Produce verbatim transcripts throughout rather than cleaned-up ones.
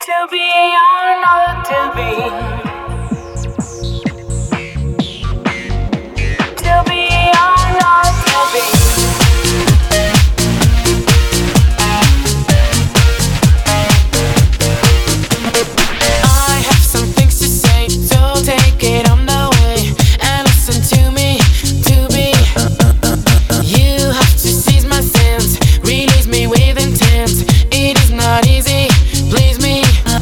To be or not to be. To be or not to be. I have some things to say, so take it on the way and listen to me. To be, you have to seize my sense, release me with intent. It is not easy, please me.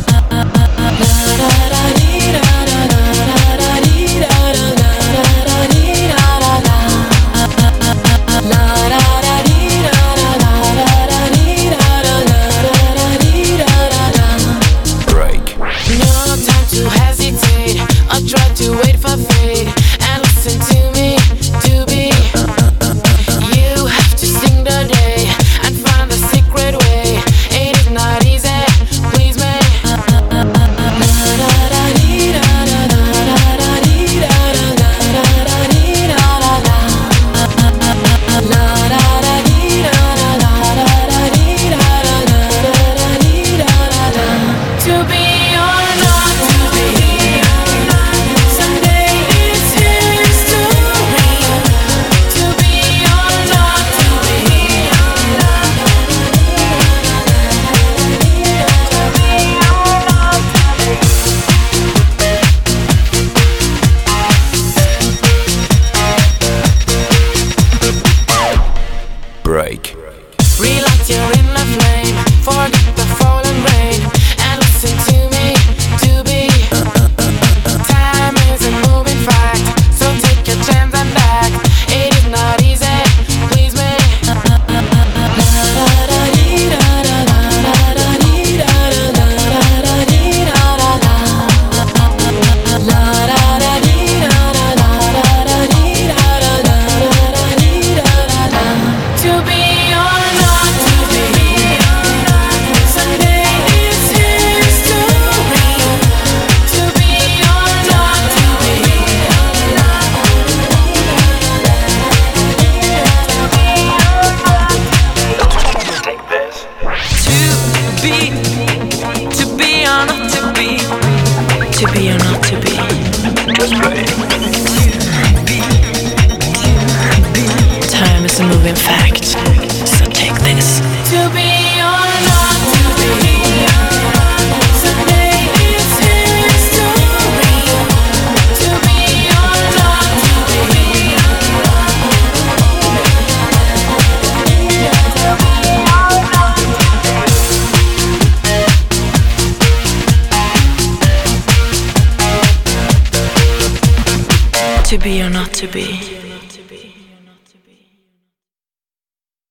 Break. Relax, you're in the flame. Forget the falling rain and listen to me. To be, time is a moving fact, so take your chance and act. It is not easy, please me. To be or not to be. Someday it's history. To be or not to be. Take this. To be, to be or not to be. To be or not to be. Just play. Time is a moving fact, so take this. To be or not to be. Someday it's history. To be or not to be. To be or not to be.